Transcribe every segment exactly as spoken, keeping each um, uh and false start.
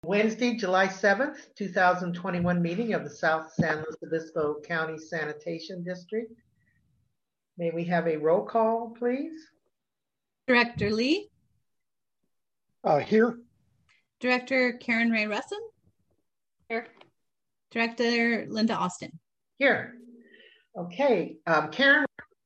Wednesday, July seventh, two thousand twenty-one meeting of the South San Luis Obispo County Sanitation District. May we have a roll call, please? Director Lee. Uh, here. Director Karen Ray Russin. Here. Director Linda Austin. Here. Okay, um, Karen.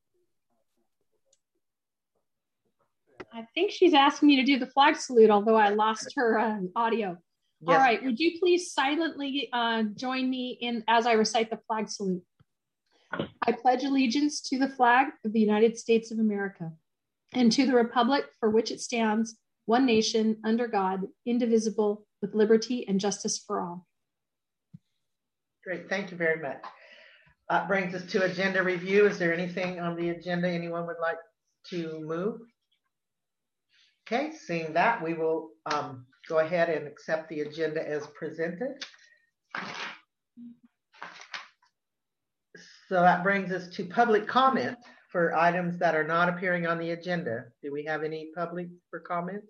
I think she's asking me to do the flag salute, although I lost her uh, audio. Yes. All right, would you please silently uh, join me in as I recite the flag salute? I pledge allegiance to the flag of the United States of America and to the republic for which it stands, one nation, under God, indivisible, with liberty and justice for all. Great, thank you very much. That brings us to agenda review. Is there anything on the agenda anyone would like to move? Okay, seeing that, we will um, go ahead and accept the agenda as presented. So that brings us to public comment for items that are not appearing on the agenda. Do we have any public for comments?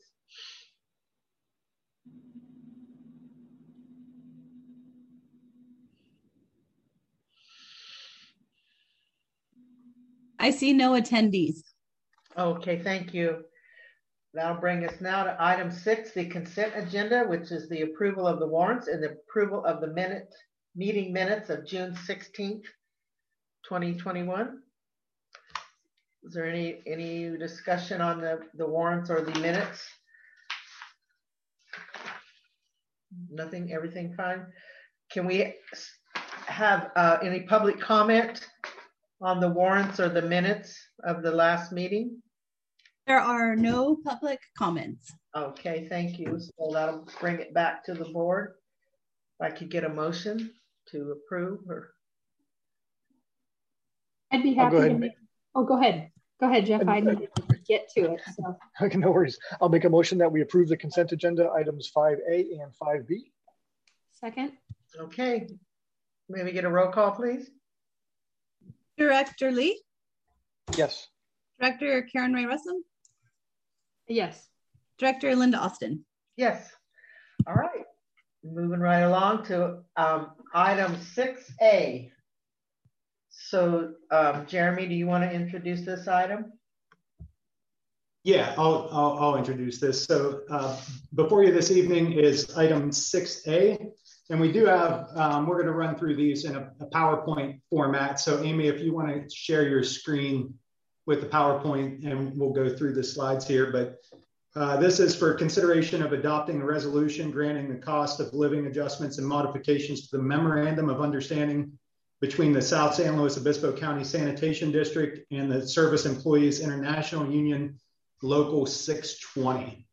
I see no attendees. Okay, thank you. That'll bring us now to item six, the consent agenda, which is the approval of the warrants and the approval of the minute meeting minutes of June sixteenth, twenty twenty-one. Is there any any discussion on the, the warrants or the minutes? Nothing, everything fine? Can we have uh, any public comment on the warrants or the minutes of the last meeting? There are no public comments. Okay, thank you. So that'll bring it back to the board. If I could get a motion to approve or. I'd be happy to make, oh, go ahead. Go ahead, Jeff. I need to get to it. So. Okay, no worries. I'll make a motion that we approve the consent agenda items five A and five B. Second. Okay. May we get a roll call, please? Director Lee? Yes. Director Karen Ray Russin? Yes. Director Linda Austin? Yes. All right. Moving right along to um, item six A. So, um, Jeremy, do you want to introduce this item? Yeah, I'll, I'll, I'll introduce this. So uh, before you this evening is item six A. And we do have, um, we're going to run through these in a, a PowerPoint format. So Amy, if you want to share your screen with the PowerPoint, and we'll go through the slides here. But uh, this is for consideration of adopting a resolution granting the cost of living adjustments and modifications to the Memorandum of Understanding between the South San Luis Obispo County Sanitation District and the Service Employees International Union Local six twenty.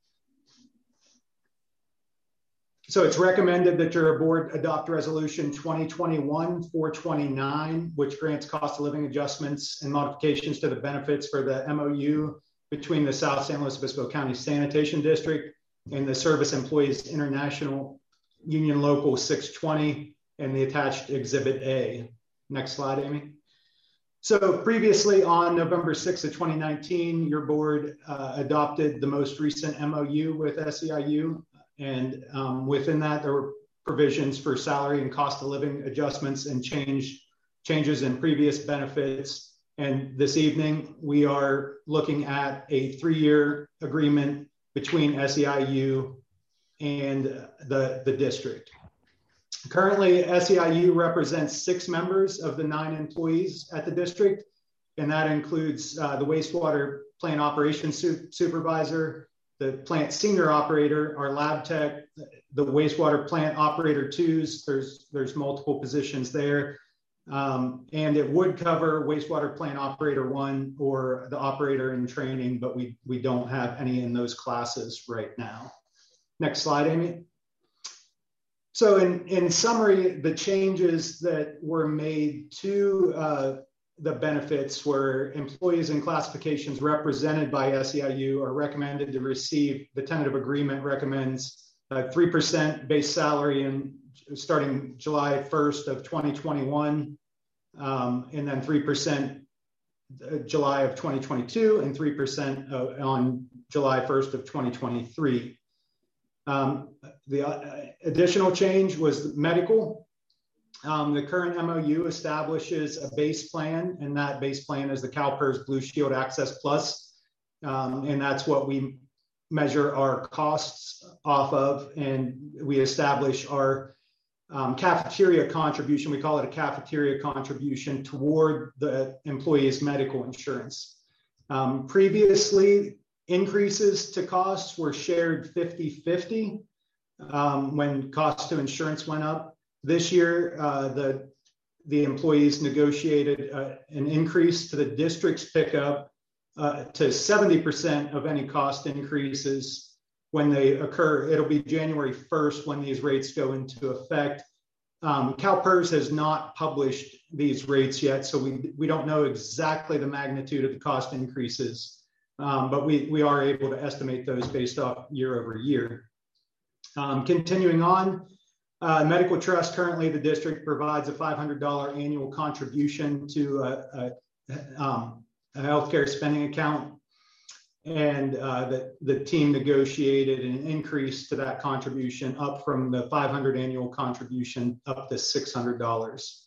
So it's recommended that your board adopt resolution twenty twenty-one dash four twenty-nine, which grants cost of living adjustments and modifications to the benefits for the M O U between the South San Luis Obispo County Sanitation District and the Service Employees International Union Local six twenty and the attached Exhibit A. Next slide, Amy. So previously on November sixth of twenty nineteen, your board uh, adopted the most recent M O U with S E I U. And um, within that, there were provisions for salary and cost of living adjustments and change changes in previous benefits. And this evening, we are looking at a three-year agreement between S E I U and the, the district. Currently, S E I U represents six members of the nine employees at the district, and that includes uh, the wastewater plant operations su supervisor, the plant senior operator, our lab tech, the wastewater plant operator twos, there's, there's multiple positions there. Um, and it would cover wastewater plant operator one or the operator in training, but we, we don't have any in those classes right now. Next slide, Amy. So in, in summary, the changes that were made to uh, the benefits were employees and classifications represented by S E I U are recommended to receive, the tentative agreement recommends uh, three percent base salary in starting July first of twenty twenty-one, um, and then three percent July of twenty twenty-two and three percent uh, on July first of twenty twenty-three. Um, the uh, additional change was medical. Um, the current M O U establishes a base plan, and that base plan is the CalPERS Blue Shield Access Plus. Um, and that's what we measure our costs off of. And we establish our um, cafeteria contribution. We call it a cafeteria contribution toward the employee's medical insurance. Um, previously, increases to costs were shared fifty fifty um, when cost to insurance went up. This year, uh, the, the employees negotiated uh, an increase to the district's pickup uh, to seventy percent of any cost increases when they occur. It'll be January first when these rates go into effect. Um, CalPERS has not published these rates yet, so we, we don't know exactly the magnitude of the cost increases, um, but we, we are able to estimate those based off year over year. Um, continuing on, Uh, Medical Trust, currently the district provides a five hundred dollars annual contribution to a, a, um, a healthcare spending account. And uh, the, the team negotiated an increase to that contribution up from the five hundred dollars annual contribution up to six hundred dollars.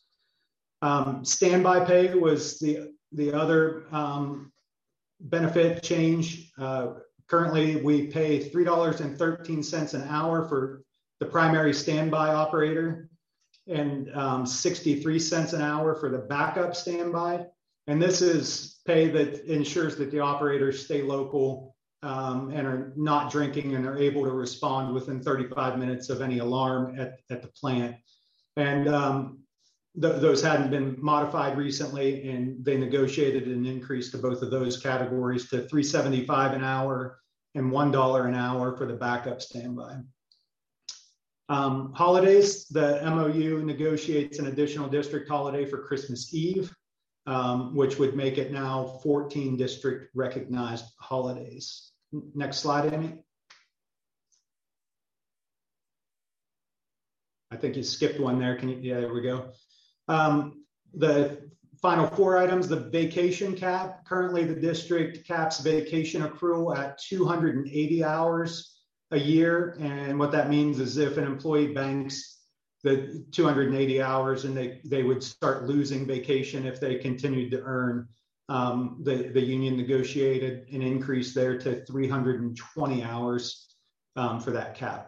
Um, standby pay was the, the other um, benefit change. Uh, currently, we pay three dollars and thirteen cents an hour for the primary standby operator, and um, sixty-three cents an hour for the backup standby. And this is pay that ensures that the operators stay local um, and are not drinking and are able to respond within thirty-five minutes of any alarm at, at the plant. And um, th those hadn't been modified recently, and they negotiated an increase to both of those categories to three seventy-five an hour and one dollar an hour for the backup standby. Um, holidays, the M O U negotiates an additional district holiday for Christmas Eve, um, which would make it now fourteen district recognized holidays. Next slide, Amy. I think you skipped one there. Can you? Yeah, there we go. Um, the final four items, the vacation cap. Currently, the district caps vacation accrual at two hundred eighty hours a year. And what that means is if an employee banks the two hundred eighty hours and they, they would start losing vacation if they continued to earn, um, the, the union negotiated an increase there to three hundred twenty hours um, for that cap.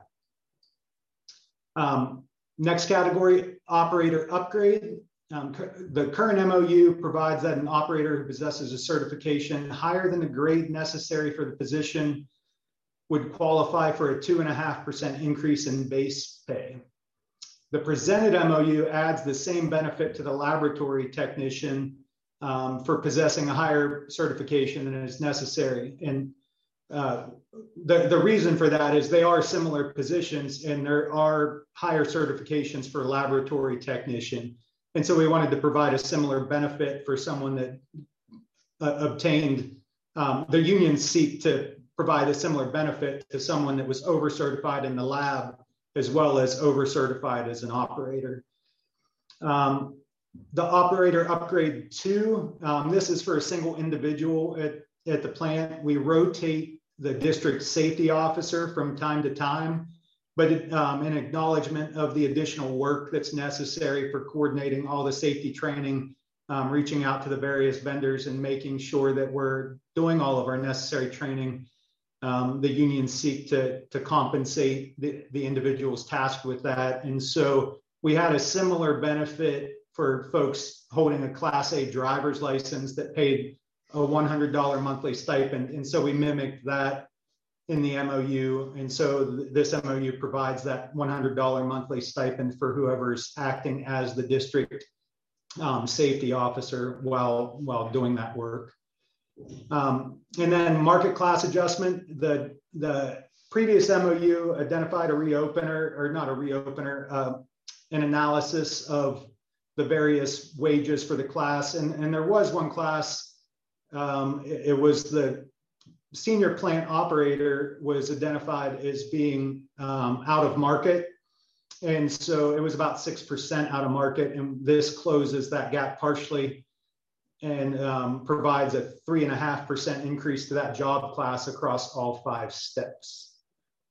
Um, next category, operator upgrade. Um, the current M O U provides that an operator who possesses a certification higher than the grade necessary for the position would qualify for a two and a half percent increase in base pay. The presented M O U adds the same benefit to the laboratory technician um, for possessing a higher certification than is necessary. And uh, the, the reason for that is they are similar positions and there are higher certifications for laboratory technician. And so we wanted to provide a similar benefit for someone that uh, obtained, um, the unions seek to provide a similar benefit to someone that was over certified in the lab as well as over certified as an operator. Um, the operator upgrade two, um, this is for a single individual at, at the plant. We rotate the district safety officer from time to time, but it, um, in acknowledgement of the additional work that's necessary for coordinating all the safety training, um, reaching out to the various vendors and making sure that we're doing all of our necessary training. Um, the unions seek to, to compensate the, the individuals tasked with that. And so we had a similar benefit for folks holding a Class A driver's license that paid a one hundred dollars monthly stipend. And so we mimicked that in the M O U. And so th this M O U provides that one hundred dollars monthly stipend for whoever's acting as the district um, safety officer while, while doing that work. Um, and then market class adjustment, the, the previous M O U identified a reopener, or not a reopener, uh, an analysis of the various wages for the class. And, and there was one class, um, it, it was the senior plant operator was identified as being um, out of market. And so it was about six percent out of market. And this closes that gap partially and um, provides a three and a half percent increase to that job class across all five steps.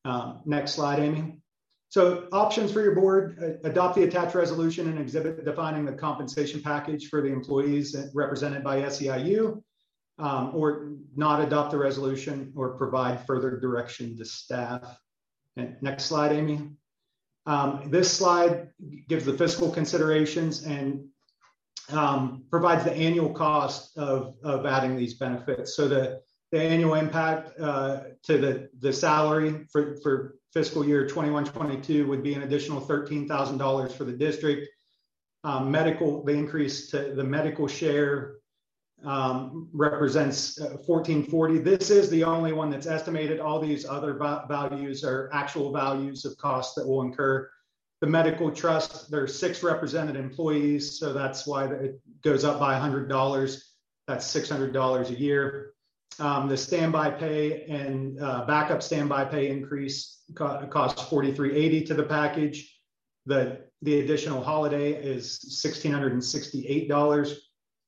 Um, next slide, Amy. So options for your board: uh, adopt the attached resolution and exhibit defining the compensation package for the employees represented by S E I U, um, or not adopt the resolution or provide further direction to staff. And next slide, Amy. Um, this slide gives the fiscal considerations and um, provides the annual cost of, of adding these benefits. So the, the annual impact uh, to the, the salary for, for fiscal year twenty-one twenty-two would be an additional thirteen thousand dollars for the district. Um, medical, the increase to the medical share um, represents uh, fourteen forty. This is the only one that's estimated. All these other values are actual values of costs that will incur. The medical trust, there's six represented employees, so that's why it goes up by one hundred dollars. That's six hundred dollars a year. Um, the standby pay and uh, backup standby pay increase co costs forty-three eighty to the package. The, the additional holiday is one thousand six hundred sixty-eight dollars.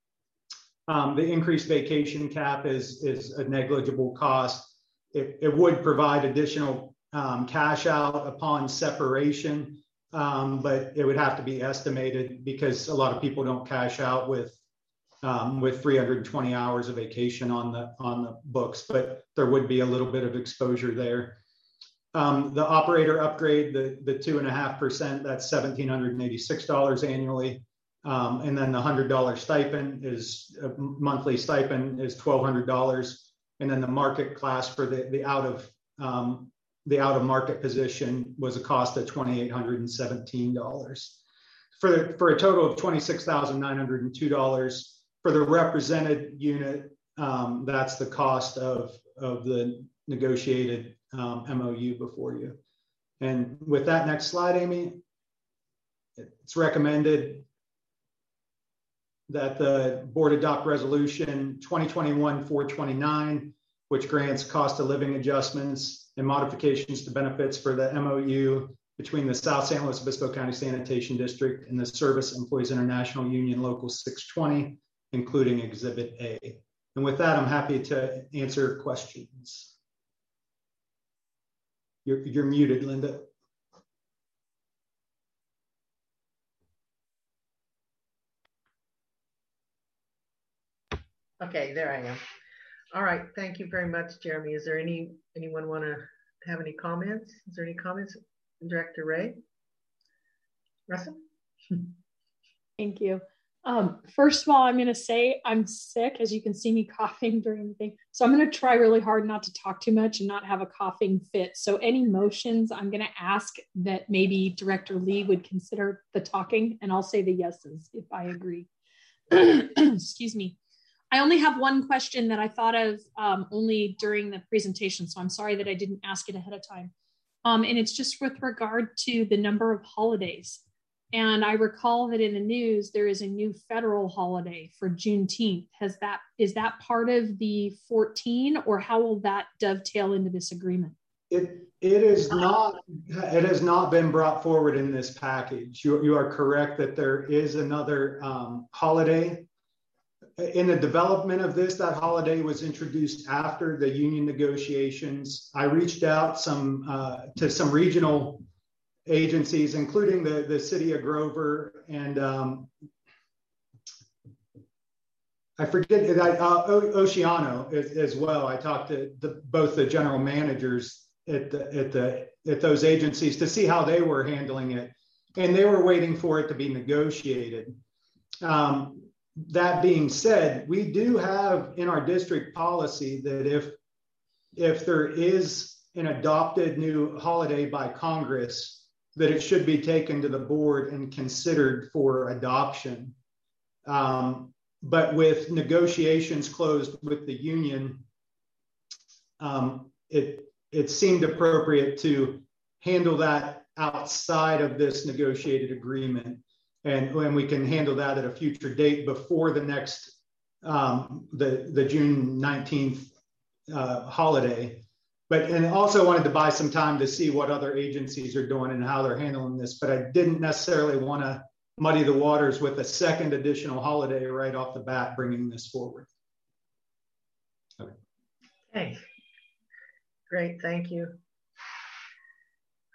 Um, the increased vacation cap is, is a negligible cost. It, it would provide additional um, cash out upon separation, um, but it would have to be estimated because a lot of people don't cash out with um, with three hundred twenty hours of vacation on the on the books, but there would be a little bit of exposure there. Um, the operator upgrade, the the two and a half percent, that's one thousand seven hundred eighty-six dollars annually. Um, and then the one hundred dollar stipend is a monthly stipend is twelve hundred dollars. And then the market class for the, the out of um, the out of market position was a cost of two thousand eight hundred seventeen dollars. For, for a total of twenty-six thousand nine hundred two dollars. For the represented unit, um, that's the cost of, of the negotiated um, M O U before you. And with that, next slide, Amy, it's recommended that the board adopt resolution twenty twenty-one four twenty-nine, which grants cost of living adjustments and modifications to benefits for the M O U between the South San Luis Obispo County Sanitation District and the Service Employees International Union Local six twenty, including Exhibit A. And with that, I'm happy to answer questions. You're, you're muted, Linda. Okay, there I am. All right, thank you very much, Jeremy. Is there any anyone want to have any comments? Is there any comments, Director Ray? Russell? Thank you. Um, first of all, I'm going to say I'm sick, as you can see me coughing during the thing. So I'm going to try really hard not to talk too much and not have a coughing fit. So any motions, I'm going to ask that maybe Director Lee would consider the talking, and I'll say the yeses if I agree. Excuse me. I only have one question that I thought of um, only during the presentation, so I'm sorry that I didn't ask it ahead of time. Um, and it's just with regard to the number of holidays. And I recall that in the news, there is a new federal holiday for Juneteenth. Has that, is that part of the fourteen, or how will that dovetail into this agreement? It, it is not, it has not been brought forward in this package. You, you are correct that there is another um, holiday. In the development of this, that holiday was introduced after the union negotiations. I reached out some uh, to some regional agencies, including the, the city of Grover, and um, I forget that uh, Oceano as, as well. I talked to the, both the general managers at the, at the at those agencies to see how they were handling it, and they were waiting for it to be negotiated. Um, That being said, we do have in our district policy that if, if there is an adopted new holiday by Congress, that it should be taken to the board and considered for adoption. Um, but with negotiations closed with the union, um, it, it seemed appropriate to handle that outside of this negotiated agreement. And when we can handle that at a future date before the next, um, the, the June nineteenth uh, holiday. But, and also wanted to buy some time to see what other agencies are doing and how they're handling this. But I didn't necessarily want to muddy the waters with a second additional holiday right off the bat, bringing this forward. Okay. Okay. Great, thank you.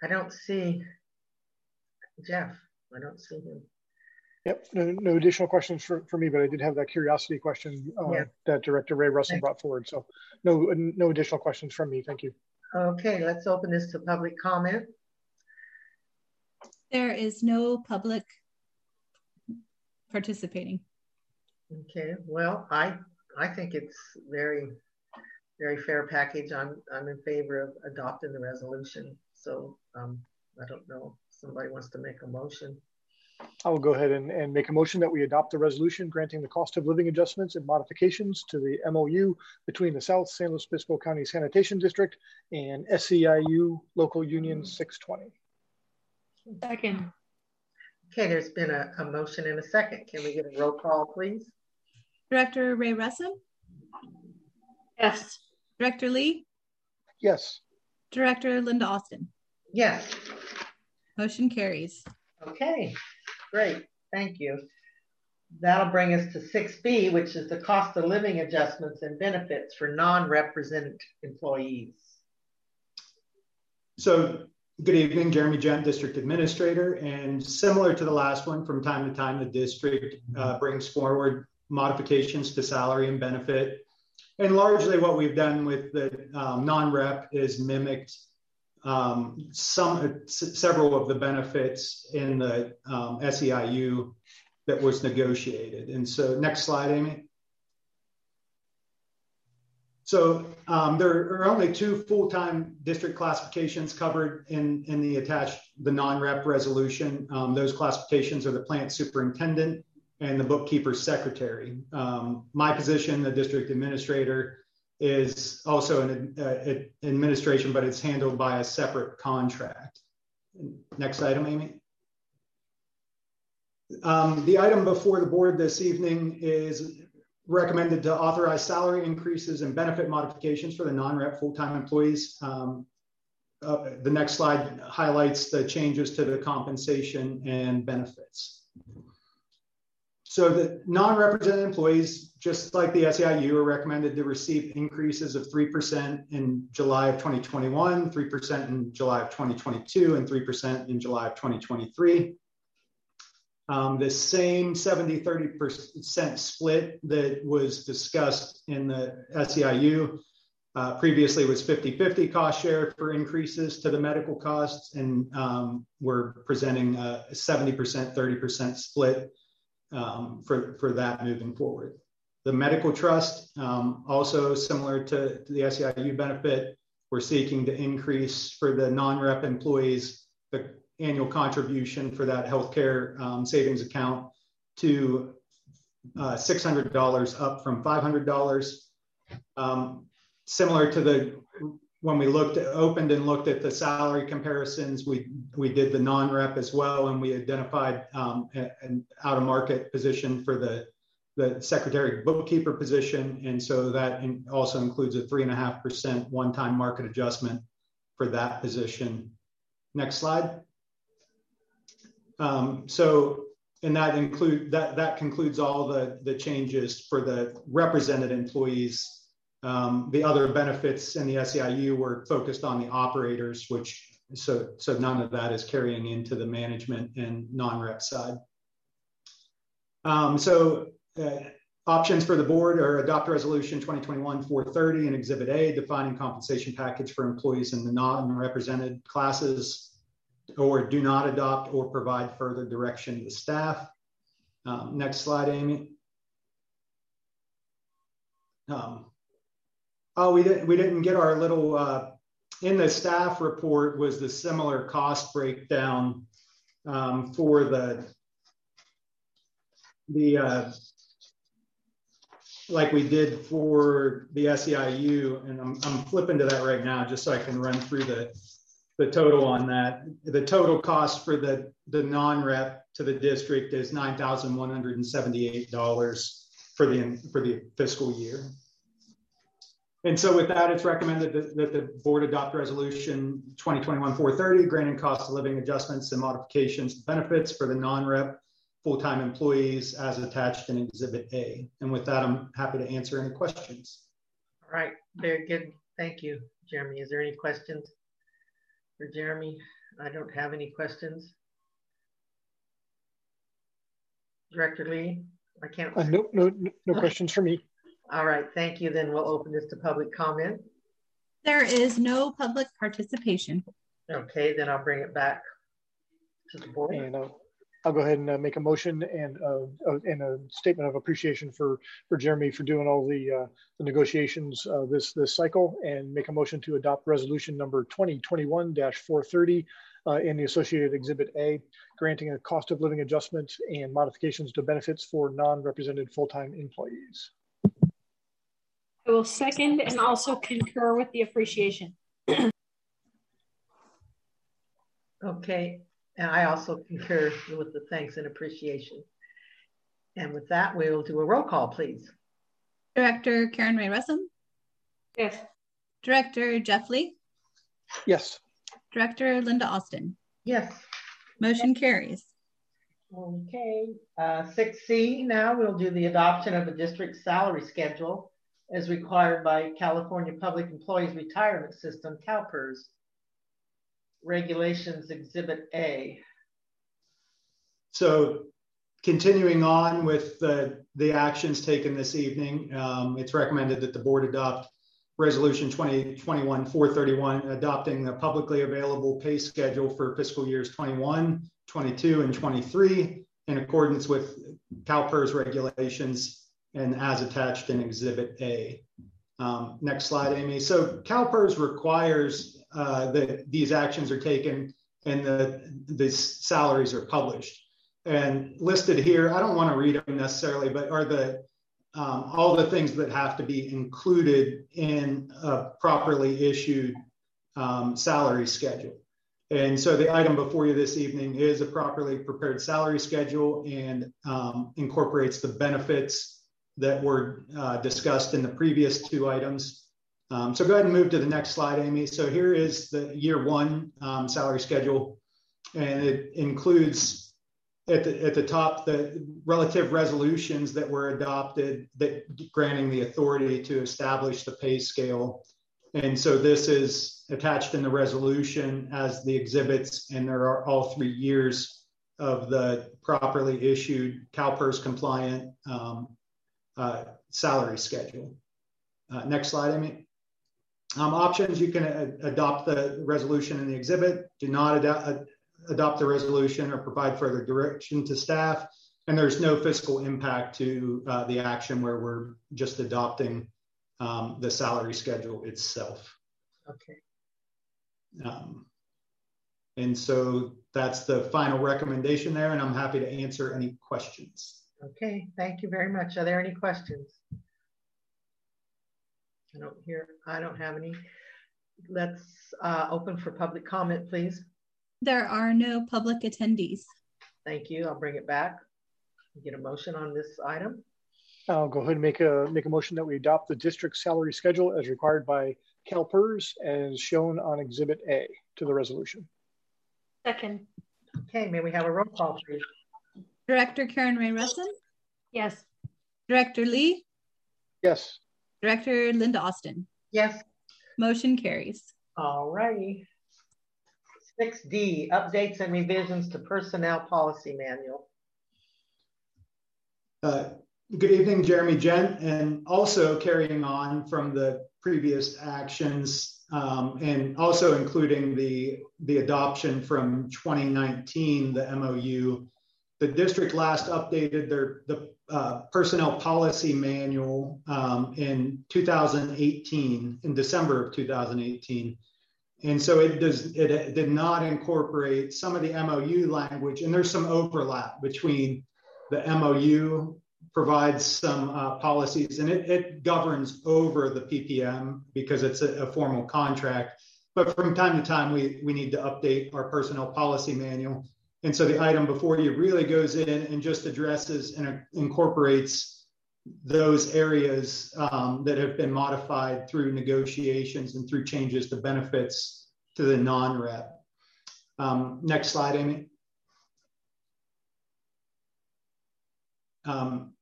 I don't see Jeff. I don't see him. Yep, no, no additional questions for, for me, but I did have that curiosity question uh, yeah. that Director Ray Russell brought forward. So no, no additional questions from me. Thank you. Okay, let's open this to public comment. There is no public participating. Okay, well, I I think it's very, very fair package. I'm I'm in favor of adopting the resolution. So um, I don't know if somebody wants to make a motion. I will go ahead and, and make a motion that we adopt the resolution granting the cost of living adjustments and modifications to the M O U between the South San Luis Obispo County Sanitation District and S E I U Local Union six twenty. Second. Okay, there's been a, a motion and a second. Can we get a roll call, please? Director Ray Russell? Yes. Director Lee? Yes. Director Linda Austin? Yes. Motion carries. Okay, great. Thank you. That'll bring us to six B, which is the cost of living adjustments and benefits for non-represented employees. So, good evening, Jeremy Gent, District Administrator, and similar to the last one, from time to time, the district uh, brings forward modifications to salary and benefit. And largely what we've done with the um, non-rep is mimicked um, some, uh, several of the benefits in the um, S E I U that was negotiated. And so next slide, Amy. So um, there are only two full-time district classifications covered in, in the attached, the non-rep resolution. Um, those classifications are the plant superintendent and the bookkeeper secretary. Um, my position, the district administrator, is also an uh, administration, but it's handled by a separate contract. Next item, Amy. Um, the item before the board this evening is recommended to authorize salary increases and benefit modifications for the non-rep full-time employees. Um, uh, the next slide highlights the changes to the compensation and benefits. So the non-represented employees, just like the S E I U, are recommended to receive increases of three percent in July of twenty twenty-one, three percent in July of twenty twenty-two, and three percent in July of twenty twenty-three. Um, the same seventy thirty percent split that was discussed in the S E I U uh, previously was fifty fifty cost share for increases to the medical costs, and um, we're presenting a seventy percent, thirty percent split um, for, for that moving forward. The medical trust, um, also similar to, to the S E I U benefit, we're seeking to increase for the non-rep employees the annual contribution for that healthcare um, savings account to uh, six hundred dollars up from five hundred dollars. Um, similar to the, when we looked at, opened and looked at the salary comparisons, we, we did the non-rep as well, and we identified um, an out-of-market position for the, the secretary bookkeeper position. And so that in, also includes a three and a half percent one-time market adjustment for that position. Next slide. Um, so, and that include that that concludes all the the changes for the represented employees. Um, the other benefits in the S E I U were focused on the operators, which so so none of that is carrying into the management and non-rep side. Um, so uh, options for the board are adopt resolution twenty twenty-one four thirty and Exhibit A, defining compensation package for employees in the non-represented classes, or do not adopt or provide further direction to staff. Um, next slide, Amy. Um, oh, we didn't we didn't get our little uh, in the staff report was the similar cost breakdown um, for the the uh, like we did for the S E I U, and I'm I'm flipping to that right now just so I can run through the the total on that. The total cost for the, the non-rep to the district is nine thousand one hundred seventy-eight dollars for the, for the fiscal year. And so with that, it's recommended that, that the board adopt resolution twenty twenty-one four thirty, granting cost of living adjustments and modifications to benefits for the non-rep full-time employees as attached in Exhibit A. And with that, I'm happy to answer any questions. All right, very good. Thank you, Jeremy. Is there any questions for Jeremy? I don't have any questions. Director Lee, I can't. Uh, no, no, no questions for me. All right, thank you. Then we'll open this to public comment. There is no public participation. Okay, then I'll bring it back to the board. And uh, I'll go ahead and uh, make a motion and uh, uh, and a statement of appreciation for for Jeremy for doing all the uh, the negotiations uh, this this cycle, and make a motion to adopt resolution number twenty twenty-one dash four thirty uh, in the associated Exhibit A, granting a cost of living adjustment and modifications to benefits for non-represented full-time employees. I will second and also concur with the appreciation. Okay, and I also concur with the thanks and appreciation. And with that, we will do a roll call, please. Director Karen Ray Russum? Yes. Director Jeff Lee? Yes. Director Linda Austin? Yes. Motion carries. Okay, uh, six C, now we'll do the adoption of a district salary schedule as required by California Public Employees Retirement System, CalPERS. Regulations Exhibit A. So continuing on with the, the actions taken this evening, um, it's recommended that the board adopt Resolution twenty twenty-one dash four thirty-one, adopting the publicly available pay schedule for fiscal years twenty-one, twenty-two, and twenty-three in accordance with CalPERS regulations and as attached in Exhibit A. Um, next slide, Amy. So CalPERS requires uh, that these actions are taken and the these salaries are published. And listed here, I don't want to read them necessarily, but are the um, all the things that have to be included in a properly issued um, salary schedule. And so the item before you this evening is a properly prepared salary schedule and um, incorporates the benefits that were uh, discussed in the previous two items. Um, so go ahead and move to the next slide, Amy. So here is the year one um, salary schedule, and it includes at the, at the top the relative resolutions that were adopted that granting the authority to establish the pay scale. And so this is attached in the resolution as the exhibits, and there are all three years of the properly issued CalPERS compliant um, uh, salary schedule. Uh, next slide, Amy. Um, options, you can uh, adopt the resolution in the exhibit, do not ad uh, adopt the resolution or provide further direction to staff, and there's no fiscal impact to uh, the action where we're just adopting um, the salary schedule itself. Okay. Um, and so that's the final recommendation there, and I'm happy to answer any questions. Okay, thank you very much. Are there any questions? I don't hear, I don't have any. Let's uh, open for public comment, please. There are no public attendees. Thank you. I'll bring it back. Get a motion on this item. I'll go ahead and make a make a motion that we adopt the district salary schedule as required by CalPERS as shown on Exhibit A to the resolution. Second. Okay, may we have a roll call, please? Director Karen Ray Russum? Yes. Director Lee? Yes. Director Linda Austin? Yes. Motion carries. All righty. six D, updates and revisions to personnel policy manual. Uh, good evening, Jeremy Gent, and also carrying on from the previous actions um, and also including the, the adoption from twenty nineteen, the M O U. The district last updated their the uh, personnel policy manual um, in two thousand eighteen, in December of two thousand eighteen. And so it does it, it did not incorporate some of the M O U language, and there's some overlap between the M O U provides some uh, policies, and it, it governs over the P P M because it's a, a formal contract. But from time to time, we, we need to update our personnel policy manual. And so the item before you really goes in and just addresses and incorporates those areas um, that have been modified through negotiations and through changes to benefits to the non-rep. Um, next slide, Amy. Um,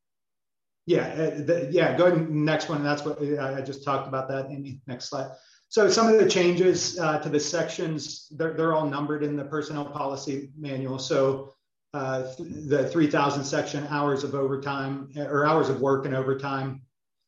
yeah, uh, the, yeah, go ahead and next one. That's what I just talked about that, Amy. Next slide. So some of the changes uh, to the sections, they're, they're all numbered in the personnel policy manual. So uh, th the three thousand section, hours of overtime or hours of work and overtime.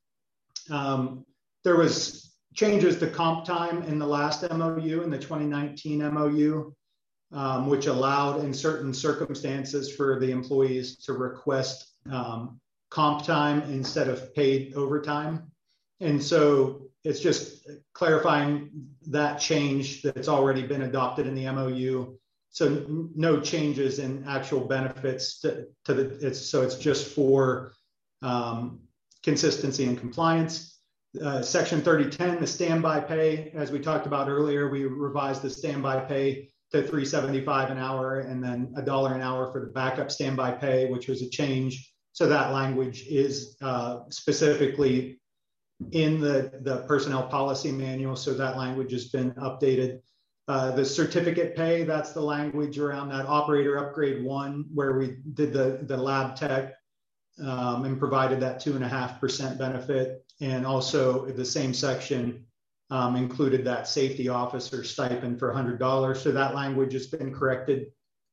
Um, there was changes to comp time in the last M O U, in the twenty nineteen M O U, um, which allowed in certain circumstances for the employees to request um, comp time instead of paid overtime. And so it's just clarifying that change that's already been adopted in the M O U. So no changes in actual benefits to, to the, it's, so it's just for um, consistency and compliance. Uh, Section thirty ten, the standby pay, as we talked about earlier, we revised the standby pay to three seventy-five an hour and then a dollar an hour for the backup standby pay, which was a change. So that language is uh, specifically in the, the personnel policy manual. So that language has been updated. Uh, the certificate pay, that's the language around that operator upgrade one, where we did the, the lab tech um, and provided that two and a half percent benefit. And also the same section um, included that safety officer stipend for one hundred dollars. So that language has been corrected.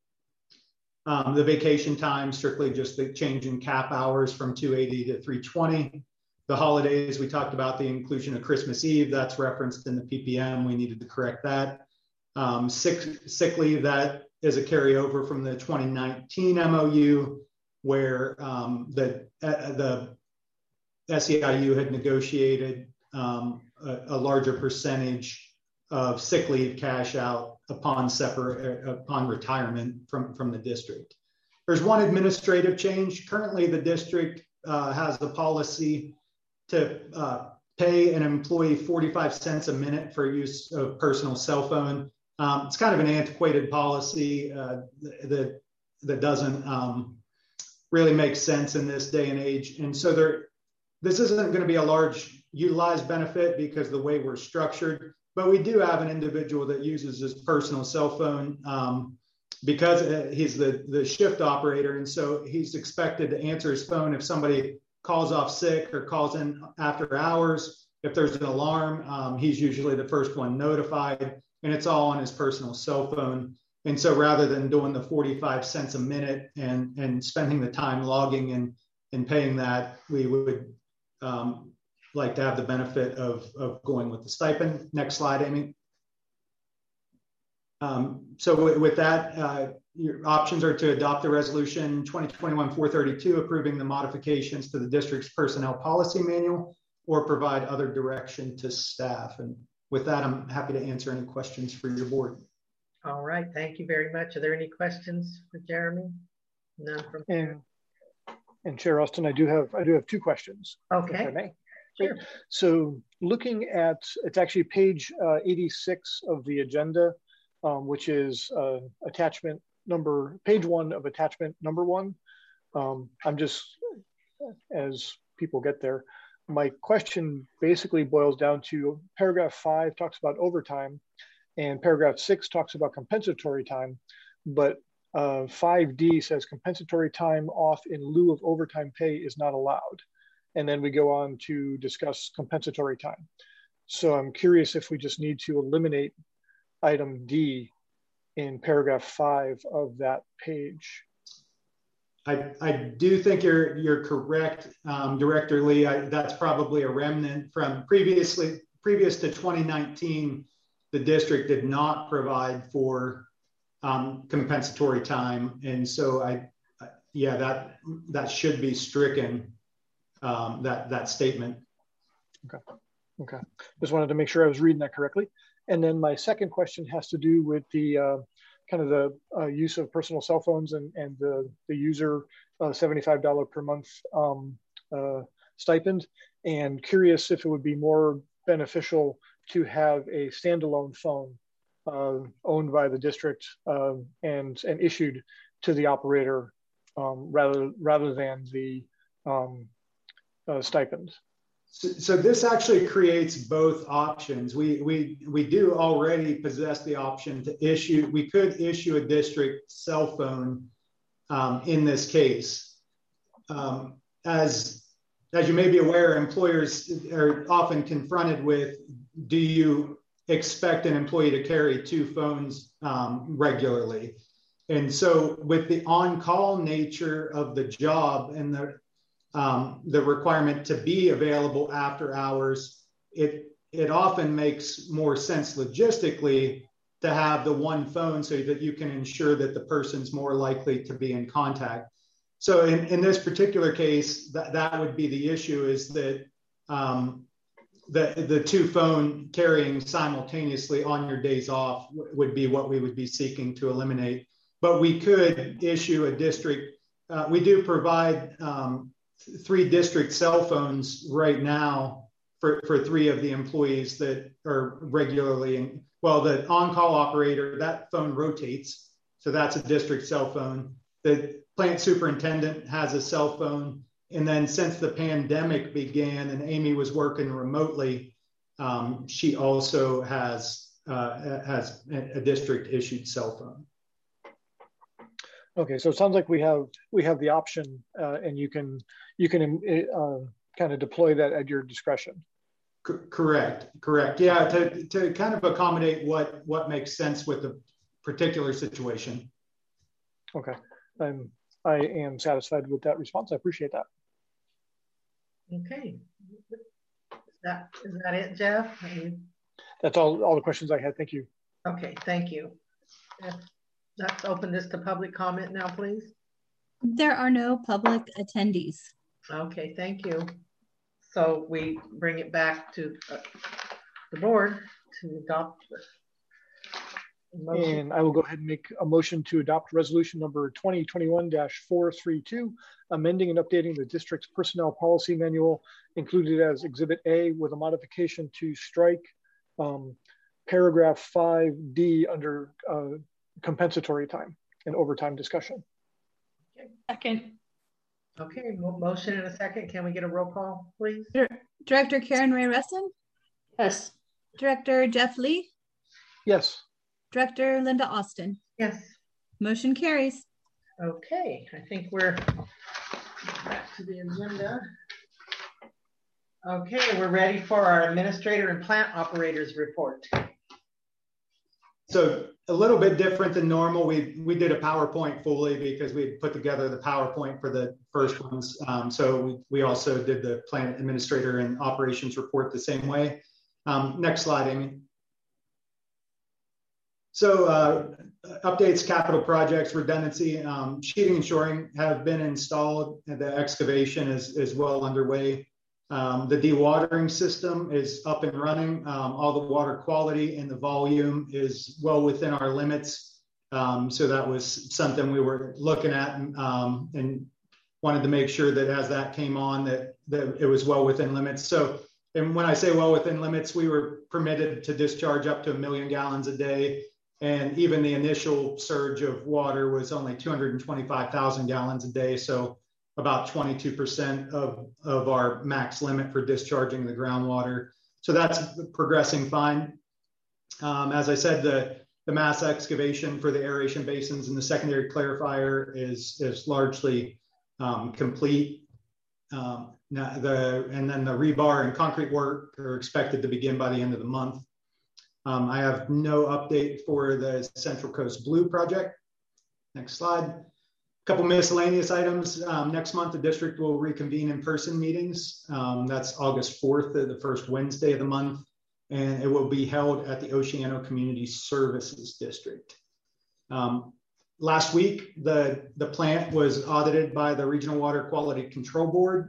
Um, the vacation time, strictly just the change in cap hours from two eighty to three twenty. The holidays, we talked about the inclusion of Christmas Eve. That's referenced in the P P M. We needed to correct that. Um, sick, sick leave, that is a carryover from the twenty nineteen M O U, where um, the, uh, the S E I U had negotiated um, a, a larger percentage of sick leave cash out upon separate, uh, upon retirement from, from the district. There's one administrative change. Currently, the district uh, has the policy to uh, pay an employee forty-five cents a minute for use of personal cell phone. Um, it's kind of an antiquated policy uh, that, that doesn't um, really make sense in this day and age. And so there, this isn't going to be a large utilized benefit because the way we're structured, but we do have an individual that uses his personal cell phone um, because he's the, the shift operator. And so he's expected to answer his phone if somebody calls off sick or calls in after hours. If there's an alarm, um, he's usually the first one notified, and it's all on his personal cell phone. And so rather than doing the forty-five cents a minute and, and spending the time logging and, and paying that, we would um, like to have the benefit of, of going with the stipend. Next slide, Amy. Um, so with, with that, uh, your options are to adopt the resolution twenty twenty-one four thirty-two approving the modifications to the district's personnel policy manual, or provide other direction to staff. And with that, I'm happy to answer any questions for your board. All right, thank you very much. Are there any questions for Jeremy? None from and, and Chair Austin, I do have I do have two questions. Okay. If I may. Sure. So looking at, it's actually page uh, eighty-six of the agenda, um, which is uh, attachment number, page one of attachment number one. Um, I'm just, as people get there, my question basically boils down to paragraph five talks about overtime and paragraph six talks about compensatory time, but uh, five D says compensatory time off in lieu of overtime pay is not allowed. And then we go on to discuss compensatory time. So I'm curious if we just need to eliminate item D in paragraph five of that page. I, I do think you're you're correct, um, Director Lee. I, that's probably a remnant from previously, previous to twenty nineteen, the district did not provide for um, compensatory time. And so I, yeah, that that should be stricken, um, that, that statement. Okay, okay. Just wanted to make sure I was reading that correctly. And then my second question has to do with the uh, kind of the uh, use of personal cell phones and, and the, the user uh, seventy-five dollars per month um, uh, stipend, and curious if it would be more beneficial to have a standalone phone uh, owned by the district uh, and, and issued to the operator um, rather, rather than the um, uh, stipend. So, so this actually creates both options. We, we, we do already possess the option to issue, we could issue a district cell phone um, in this case. Um, as, as you may be aware, employers are often confronted with, do you expect an employee to carry two phones um, regularly. And so with the on-call nature of the job and the, um, the requirement to be available after hours, it, it often makes more sense logistically to have the one phone so that you can ensure that the person's more likely to be in contact. So in, in this particular case, that, that would be the issue, is that um, the, the two phone carrying simultaneously on your days off would be what we would be seeking to eliminate. But we could issue a district, uh, we do provide um, three district cell phones right now for, for three of the employees that are regularly in. Well, the on-call operator, that phone rotates. So that's a district cell phone. The plant superintendent has a cell phone. And then since the pandemic began and Amy was working remotely, um, she also has, uh, has a district issued cell phone. Okay, so it sounds like we have we have the option, uh, and you can you can uh, kind of deploy that at your discretion. C correct, correct. Yeah, to to kind of accommodate what what makes sense with the particular situation. Okay, I'm I am satisfied with that response. I appreciate that. Okay, is that is that it, Jeff? That's all all the questions I had. Thank you. Okay, thank you. Yeah. Let's open this to public comment now, please. There are no public attendees. Okay, thank you. So we bring it back to uh, the board to adopt the motion. And I will go ahead and make a motion to adopt resolution number twenty twenty-one dash four three two, amending and updating the district's personnel policy manual, included as Exhibit A, with a modification to strike um, paragraph five D under uh, compensatory time and overtime discussion. Okay. Second. Okay, motion in a second. Can we get a roll call, please? Director Karen Ray Russin? Yes. Director Jeff Lee? Yes. Director Linda Austin? Yes. Motion carries. Okay, I think we're back to the agenda. Okay, we're ready for our administrator and plant operators report. So a little bit different than normal. We we did a PowerPoint fully because we put together the PowerPoint for the first ones. Um, so we, we also did the plant administrator and operations report the same way. Um, next slide, Amy. So uh, updates, capital projects, redundancy, um, sheeting and shoring have been installed, and the excavation is, is well underway. Um, the dewatering system is up and running. Um, all the water quality and the volume is well within our limits. Um, so that was something we were looking at and, um, and wanted to make sure that as that came on, that, that it was well within limits. So, and when I say well within limits, we were permitted to discharge up to a million gallons a day. And even the initial surge of water was only two hundred twenty-five thousand gallons a day. So about twenty-two percent of, of our max limit for discharging the groundwater. So that's progressing fine. Um, as I said, the, the mass excavation for the aeration basins and the secondary clarifier is, is largely um, complete. Um, now the, and then the rebar and concrete work are expected to begin by the end of the month. Um, I have no update for the Central Coast Blue project. Next slide. A couple miscellaneous items. Um, next month, the district will reconvene in-person meetings. Um, that's August fourth, the first Wednesday of the month, and it will be held at the Oceano Community Services District. Um, last week, the, the plant was audited by the Regional Water Quality Control Board.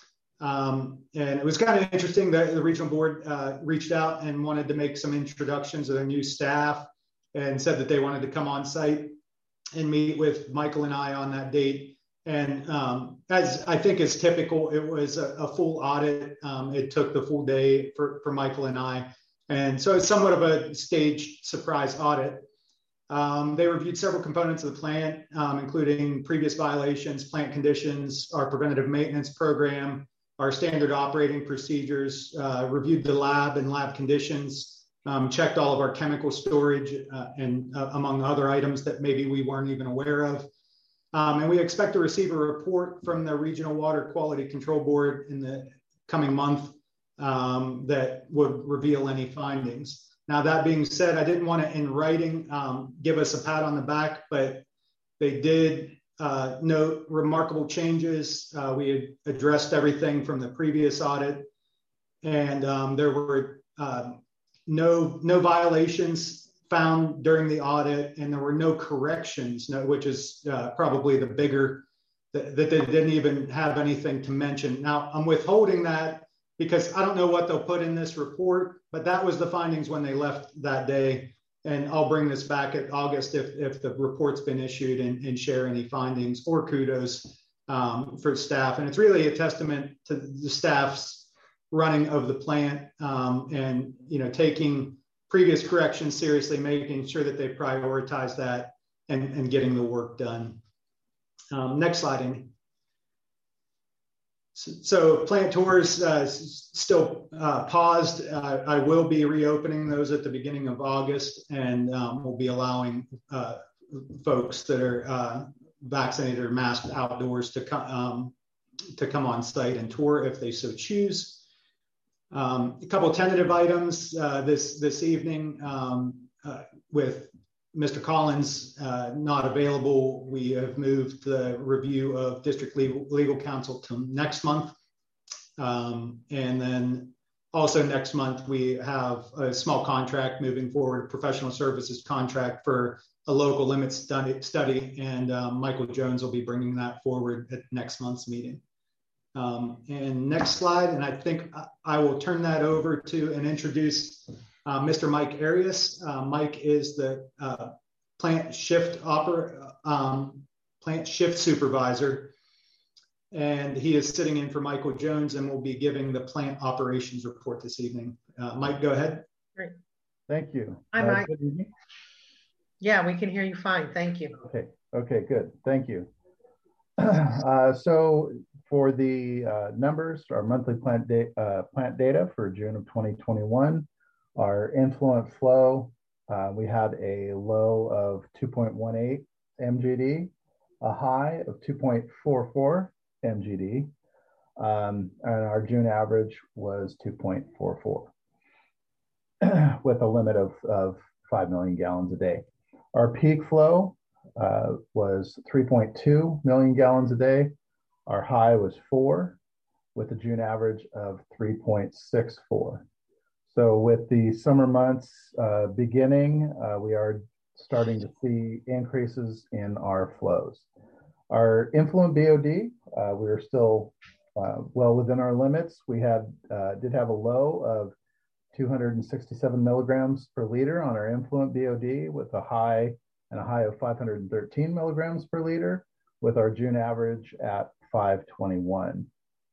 Um, and it was kind of interesting that the regional board uh, reached out and wanted to make some introductions of their new staff and said that they wanted to come on site and meet with Michael and I on that date. And um, as I think is typical, it was a, a full audit. Um, it took the full day for, for Michael and I. And so it's somewhat of a staged surprise audit. Um, they reviewed several components of the plant, um, including previous violations, plant conditions, our preventative maintenance program, our standard operating procedures, uh, reviewed the lab and lab conditions, um, checked all of our chemical storage uh, and uh, among other items that maybe we weren't even aware of. Um, and we expect to receive a report from the Regional Water Quality Control Board in the coming month um, that would reveal any findings. Now, that being said, I didn't want to, in writing, um, give us a pat on the back, but they did uh, note remarkable changes. Uh, we had addressed everything from the previous audit, and um, there were uh, no, no violations found during the audit, and there were no corrections, no, which is uh, probably the bigger, that, that they didn't even have anything to mention. Now, I'm withholding that because I don't know what they'll put in this report, but that was the findings when they left that day. And I'll bring this back at August if, if the report's been issued and, and share any findings or kudos um, for staff. And it's really a testament to the staff's running of the plant um, and, you know, taking previous corrections seriously, making sure that they prioritize that and, and getting the work done. Um, next slide, Amy. So plant tours uh, still uh, paused. Uh, I will be reopening those at the beginning of August, and um, we'll be allowing uh, folks that are uh, vaccinated or masked outdoors to come um, to come on site and tour if they so choose. Um, a couple of tentative items uh, this this evening um, uh, with Mister Collins uh, not available. We have moved the review of district legal, legal counsel to next month. Um, and then also next month, we have a small contract moving forward, professional services contract for a local limits study, study and um, Michael Jones will be bringing that forward at next month's meeting. Um, and next slide, and I think I will turn that over to and introduce Uh, Mister Mike Arias. Uh, Mike is the uh, plant shift oper um, plant shift supervisor, and he is sitting in for Michael Jones and will be giving the plant operations report this evening. Uh, Mike, go ahead. Great. Thank you. Hi, uh, Mike. Good evening. Yeah, we can hear you fine. Thank you. Okay. Okay. Good. Thank you. Uh, so for the uh, numbers, our monthly plant da uh, plant data for June of twenty twenty-one. Our influent flow, uh, we had a low of two point one eight M G D, a high of two point four four M G D, um, and our June average was two point four four with a limit of, of five million gallons a day. Our peak flow uh, was three point two million gallons a day. Our high was four with a June average of three point six four. So with the summer months uh, beginning, uh, we are starting to see increases in our flows. Our influent B O D, uh, we are still uh, well within our limits. We had uh, did have a low of two hundred sixty-seven milligrams per liter on our influent B O D with a high and a high of five hundred thirteen milligrams per liter with our June average at five twenty-one.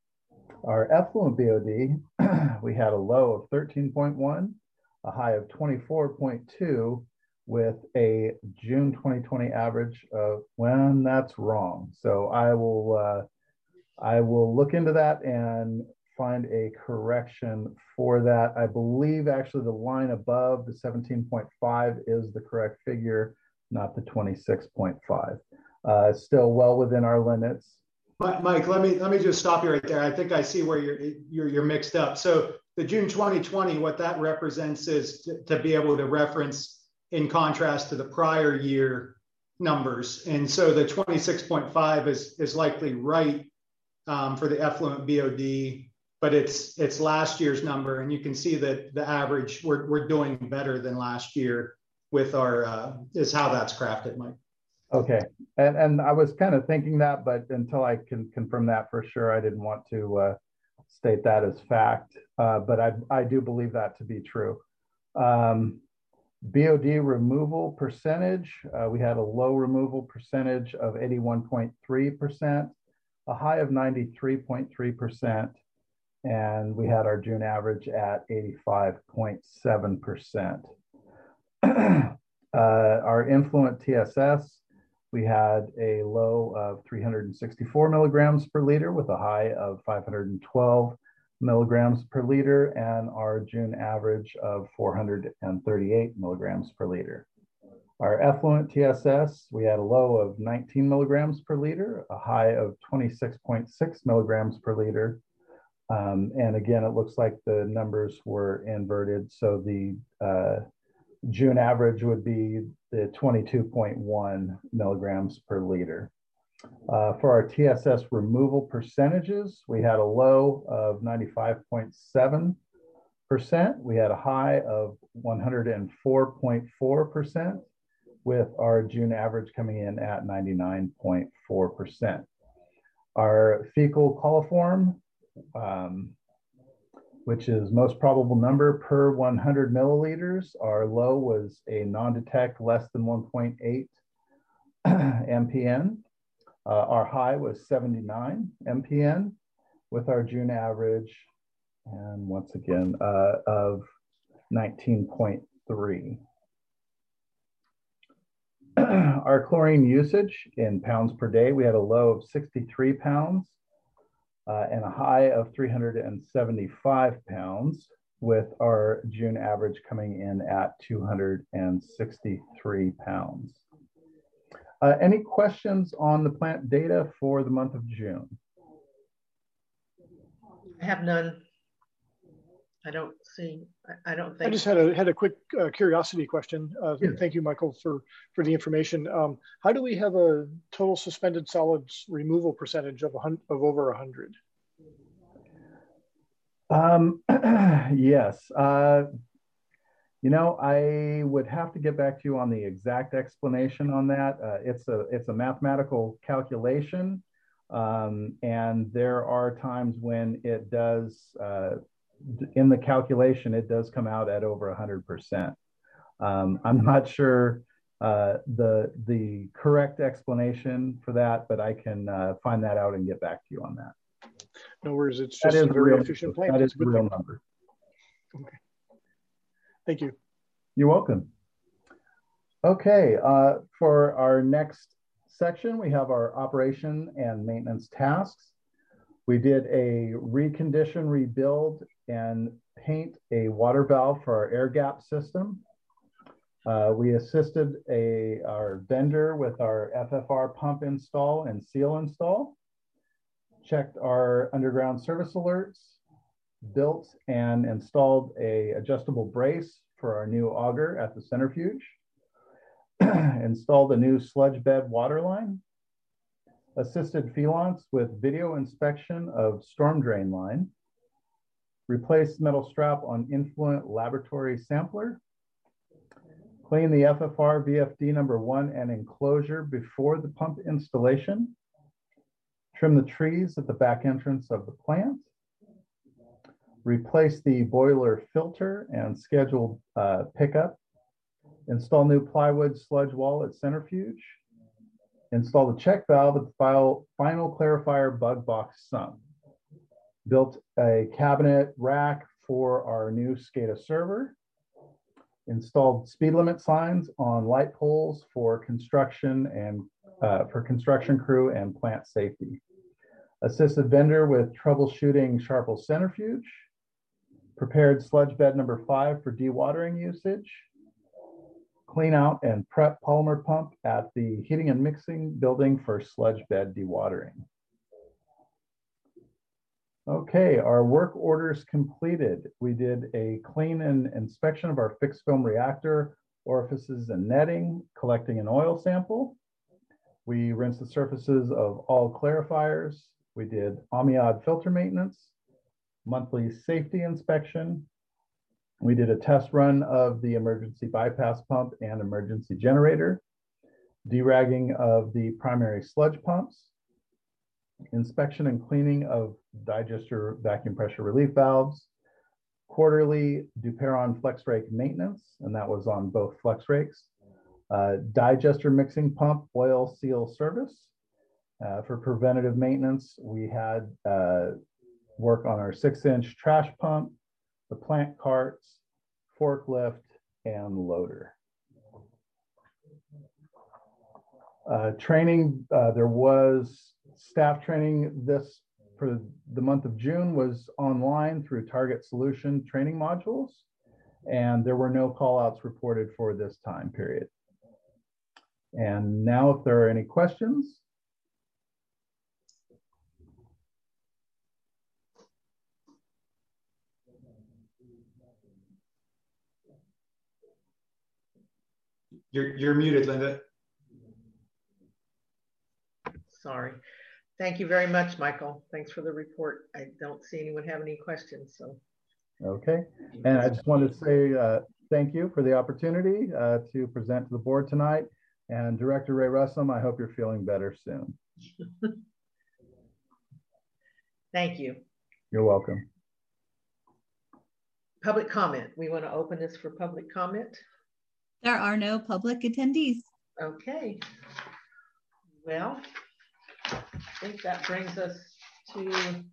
Our effluent B O D, we had a low of thirteen point one, a high of twenty-four point two, with a June twenty twenty average of, well, that's wrong. So I will, uh, I will look into that and find a correction for that. I believe actually the line above the seventeen point five is the correct figure, not the twenty-six point five. Uh, still well within our limits. Mike, let me let me just stop you right there. I think I see where you're you're, you're mixed up. So the June twenty twenty, what that represents is to, to be able to reference in contrast to the prior year numbers. And so the twenty-six point five is is likely right um, for the effluent B O D, but it's it's last year's number, and you can see that the average we're we're doing better than last year with our uh, is how that's crafted, Mike. Okay, and and I was kind of thinking that, but until I can confirm that for sure, I didn't want to uh, state that as fact. Uh, but I I do believe that to be true. Um, B O D removal percentage, uh, we had a low removal percentage of eighty-one point three percent, a high of ninety-three point three percent, and we had our June average at eighty-five point seven percent. uh, our influent T S S, we had a low of three hundred sixty-four milligrams per liter with a high of five hundred twelve milligrams per liter, and our June average of four hundred thirty-eight milligrams per liter. Our effluent T S S, we had a low of nineteen milligrams per liter, a high of twenty-six point six milligrams per liter, Um, and again, it looks like the numbers were inverted. So the uh, June average would be the twenty-two point one milligrams per liter. Uh, for our T S S removal percentages, we had a low of ninety-five point seven percent. We had a high of one hundred four point four percent, with our June average coming in at ninety-nine point four percent. Our fecal coliform, um, which is most probable number per one hundred milliliters, our low was a non-detect less than one point eight M P N. Uh, our high was seventy-nine M P N, with our June average, and once again, uh, of nineteen point three. Our chlorine usage in pounds per day, we had a low of sixty-three pounds uh, and a high of three hundred seventy-five pounds, with our June average coming in at two hundred sixty-three pounds. Uh, any questions on the plant data for the month of June? I have none. I don't see, I, I don't think. I just had a had a quick uh, curiosity question. Uh, Yeah. Thank you, Michael, for, for the information. Um, how do we have a total suspended solids removal percentage of, a hun of over one hundred? Um, yes. Uh, you know, I would have to get back to you on the exact explanation on that. Uh, it's a it's a mathematical calculation, um, and there are times when it does, uh, in the calculation, it does come out at over one hundred percent. Um, I'm not sure uh, the the correct explanation for that, but I can uh, find that out and get back to you on that. No worries. It's That just is a very real, efficient plant. that is It's a good a real thing. number. Okay. Thank you. You're welcome. Okay, uh, for our next section, we have our operation and maintenance tasks. We did a recondition, rebuild, and paint a water valve for our air gap system. Uh, we assisted a, our vendor with our F F R pump install and seal install, checked our underground service alerts, built and installed a adjustable brace for our new auger at the centrifuge, installed a new sludge bed water line, assisted Felance with video inspection of storm drain line, replaced metal strap on influent laboratory sampler, clean the F F R V F D number one and enclosure before the pump installation, trim the trees at the back entrance of the plant, replace the boiler filter and scheduled uh, pickup, install new plywood sludge wall at centrifuge, install the check valve at the final, final clarifier bug box sump, built a cabinet rack for our new SCADA server, installed speed limit signs on light poles for construction and uh, for construction crew and plant safety, assisted vendor with troubleshooting Sharple centrifuge, prepared sludge bed number five for dewatering usage, clean out and prep polymer pump at the heating and mixing building for sludge bed dewatering. Okay, our work orders completed. We did a clean and inspection of our fixed film reactor orifices and netting, collecting an oil sample. We rinsed the surfaces of all clarifiers. We did Amiad filter maintenance, monthly safety inspection. We did a test run of the emergency bypass pump and emergency generator, deragging of the primary sludge pumps, inspection and cleaning of digester vacuum pressure relief valves, quarterly Duperon FlexRake maintenance, and that was on both FlexRakes, uh, digester mixing pump oil seal service. Uh, for preventative maintenance, we had uh, work on our six inch trash pump, the plant carts, forklift, and loader. Uh, training, uh, there was staff training this for the month of June was online through Target Solution training modules, and there were no call outs reported for this time period. And now if there are any questions. You're, you're muted, Linda. Sorry. Thank you very much, Michael. Thanks for the report. I don't see anyone have any questions, so. Okay, and I just wanted to say uh, thank you for the opportunity uh, to present to the board tonight. And Director Ray Russom, I hope you're feeling better soon. Thank you. You're welcome. Public comment. We want to open this for public comment. There are no public attendees. Okay. Well, I think that brings us to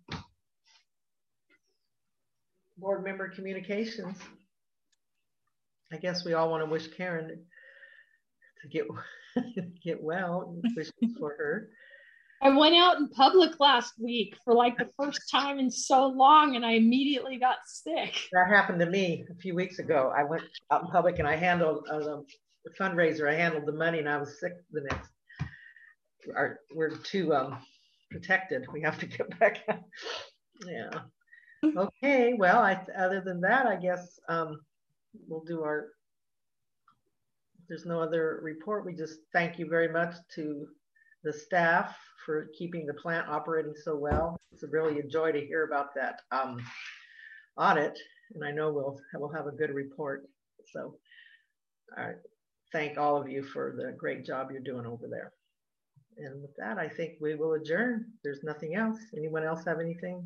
board member communications. I guess we all want to wish Karen to get get well. Wishes for her. I went out in public last week for like the first time in so long, and I immediately got sick. That happened to me a few weeks ago. I went out in public and I handled uh, the fundraiser. I handled the money, and I was sick the next. Our, we're too um, protected. We have to get back. Yeah. Okay. Well, I, other than that, I guess um, we'll do our. There's no other report. We just thank you very much to the staff for keeping the plant operating so well. It's really a joy to hear about that um, audit, and I know we'll we'll have a good report. So, I thank all of you for the great job you're doing over there. And with that, I think we will adjourn. There's nothing else. Anyone else have anything?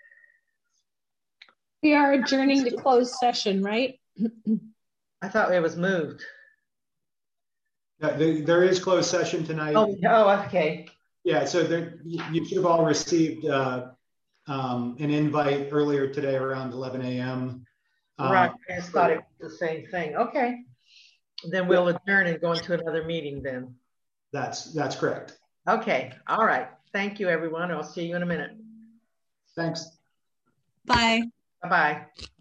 We are adjourning to closed session, right? I thought it was moved. Yeah, there, there is closed session tonight. Oh, oh okay. Yeah, so there, you should have all received uh, um, an invite earlier today around eleven A M Right, um, I just thought it was the same thing. Okay. Then we'll adjourn and go into another meeting then. That's, that's correct. Okay, all right. Thank you, everyone. I'll see you in a minute. Thanks. Bye. Bye-bye.